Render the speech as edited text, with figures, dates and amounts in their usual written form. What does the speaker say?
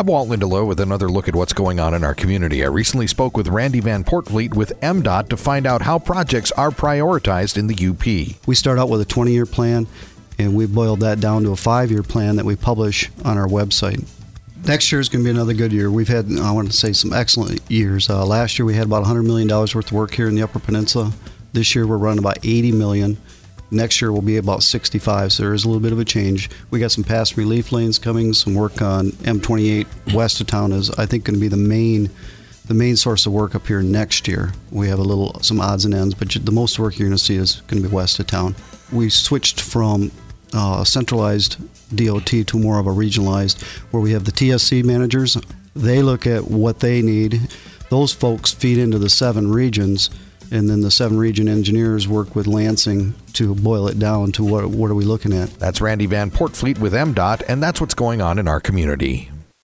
I'm Walt Lindelof with another look at what's going on in our community. I recently spoke with Randy Van Portvliet with MDOT to find out how projects are prioritized in the UP. We start out with a 20-year plan, and we boiled that down to a 5-year plan that we publish on our website. Next year is going to be another good year. We've had, I want to say, some excellent years. Last year we had about $100 million worth of work here in the Upper Peninsula. This year we're running about $80 million. Next year will be about 65, so there is a little bit of a change. We got some past relief lanes coming, some work on M28 west of town is, I think, going to be the main source of work up here next year. We have some odds and ends, but the most work you're going to see is going to be west of town. We switched from a centralized DOT to more of a regionalized, where we have the TSC managers. They look at what they need. Those folks feed into the 7 regions, and then the 7 region engineers work with Lansing to boil it down to what are we looking at. That's Randy Van Portvliet with MDOT, and that's what's going on in our community.